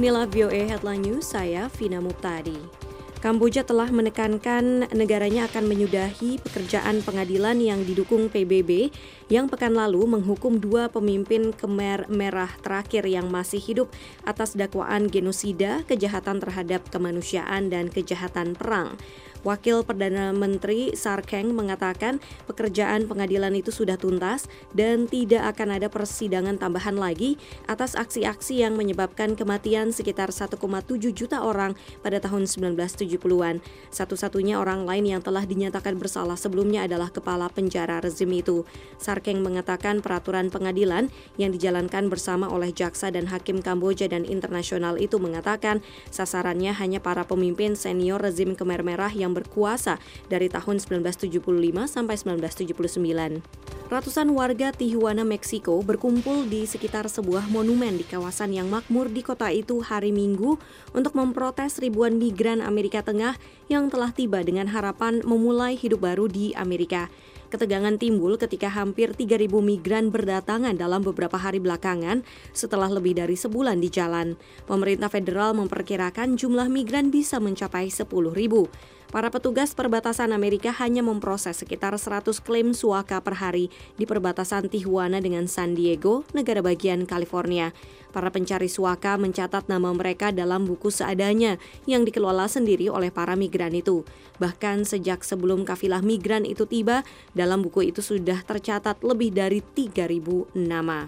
Inilah VOA Headline News, saya Vina Muptadi. Kamboja telah menekankan negaranya akan menyudahi pekerjaan pengadilan yang didukung PBB yang pekan lalu menghukum 2 pemimpin Khmer Merah terakhir yang masih hidup atas dakwaan genosida, kejahatan terhadap kemanusiaan, dan kejahatan perang. Wakil Perdana Menteri Sarkeng mengatakan pekerjaan pengadilan itu sudah tuntas dan tidak akan ada persidangan tambahan lagi atas aksi-aksi yang menyebabkan kematian sekitar 1,7 juta orang pada tahun 1970-an. Satu-satunya orang lain yang telah dinyatakan bersalah sebelumnya adalah kepala penjara rezim itu. Sarkeng mengatakan peraturan pengadilan yang dijalankan bersama oleh jaksa dan hakim Kamboja dan internasional itu mengatakan sasarannya hanya para pemimpin senior rezim Khmer Merah yang berkuasa dari tahun 1975 sampai 1979. Ratusan warga Tijuana, Meksiko berkumpul di sekitar sebuah monumen di kawasan yang makmur di kota itu hari Minggu untuk memprotes ribuan migran Amerika Tengah yang telah tiba dengan harapan memulai hidup baru di Amerika. Ketegangan timbul ketika hampir 3.000 migran berdatangan dalam beberapa hari belakangan setelah lebih dari sebulan di jalan. Pemerintah federal memperkirakan jumlah migran bisa mencapai 10.000. Para petugas perbatasan Amerika hanya memproses sekitar 100 klaim suaka per hari di perbatasan Tijuana dengan San Diego, negara bagian California. Para pencari suaka mencatat nama mereka dalam buku seadanya yang dikelola sendiri oleh para migran itu. Bahkan sejak sebelum kafilah migran itu tiba, dalam buku itu sudah tercatat lebih dari 3.000 nama.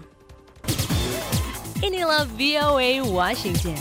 Inilah VOA Washington.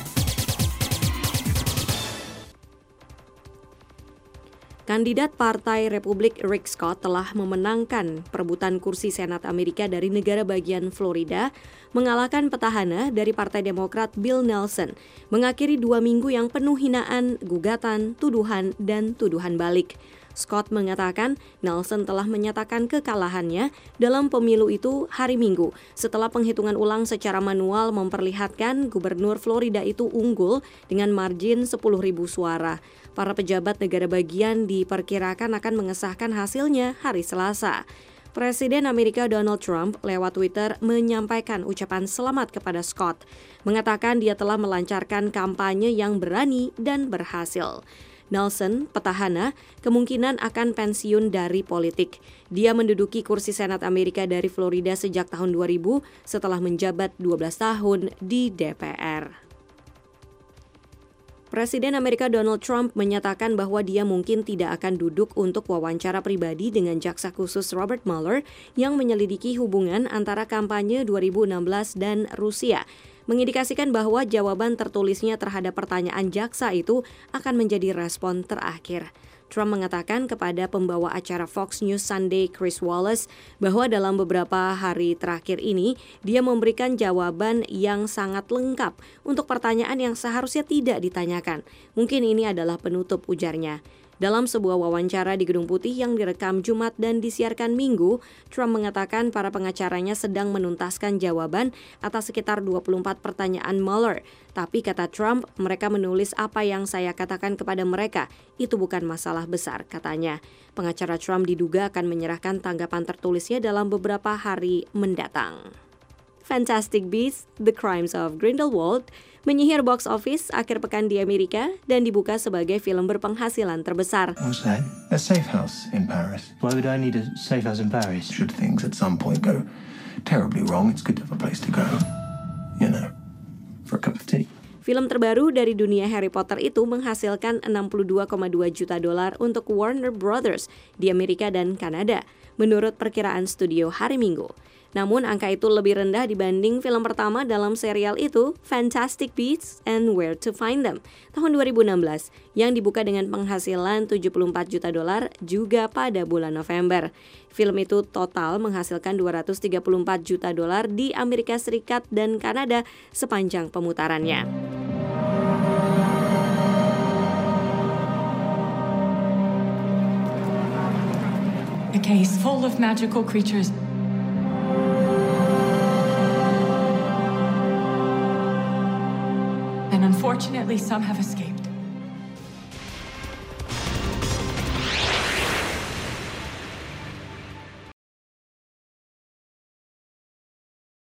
Kandidat Partai Republik Rick Scott telah memenangkan perebutan kursi Senat Amerika dari negara bagian Florida, mengalahkan petahana dari Partai Demokrat Bill Nelson, mengakhiri 2 minggu yang penuh hinaan, gugatan, tuduhan, dan tuduhan balik. Scott mengatakan Nelson telah menyatakan kekalahannya dalam pemilu itu hari Minggu setelah penghitungan ulang secara manual memperlihatkan Gubernur Florida itu unggul dengan margin 10.000 suara. Para pejabat negara bagian diperkirakan akan mengesahkan hasilnya hari Selasa. Presiden Amerika Donald Trump lewat Twitter menyampaikan ucapan selamat kepada Scott, mengatakan dia telah melancarkan kampanye yang berani dan berhasil. Nelson, petahana, kemungkinan akan pensiun dari politik. Dia menduduki kursi Senat Amerika dari Florida sejak tahun 2000 setelah menjabat 12 tahun di DPR. Presiden Amerika Donald Trump menyatakan bahwa dia mungkin tidak akan duduk untuk wawancara pribadi dengan jaksa khusus Robert Mueller yang menyelidiki hubungan antara kampanye 2016 dan Rusia, mengindikasikan bahwa jawaban tertulisnya terhadap pertanyaan jaksa itu akan menjadi respon terakhir. Trump mengatakan kepada pembawa acara Fox News Sunday Chris Wallace bahwa dalam beberapa hari terakhir ini dia memberikan jawaban yang sangat lengkap untuk pertanyaan yang seharusnya tidak ditanyakan. Mungkin ini adalah penutup, ujarnya. Dalam sebuah wawancara di Gedung Putih yang direkam Jumat dan disiarkan Minggu, Trump mengatakan para pengacaranya sedang menuntaskan jawaban atas sekitar 24 pertanyaan Mueller. Tapi kata Trump, mereka menulis apa yang saya katakan kepada mereka. Itu bukan masalah besar, katanya. Pengacara Trump diduga akan menyerahkan tanggapan tertulisnya dalam beberapa hari mendatang. Fantastic Beasts: The Crimes of Grindelwald menyihir box office akhir pekan di Amerika dan dibuka sebagai film berpenghasilan terbesar. What's that? A safe house in Paris. Why would I need a safe house in Paris? Should things at some point go terribly wrong, it's good to have a place to go. You know, for a cup of tea. Film terbaru dari dunia Harry Potter itu menghasilkan $62,2 juta untuk Warner Brothers di Amerika dan Kanada, menurut perkiraan studio hari Minggu. Namun angka itu lebih rendah dibanding film pertama dalam serial itu, Fantastic Beasts and Where to Find Them, tahun 2016, yang dibuka dengan penghasilan $74 juta juga pada bulan November. Film itu total menghasilkan $234 juta di Amerika Serikat dan Kanada sepanjang pemutarannya. A case full of magical creatures. And unfortunately, some have escaped.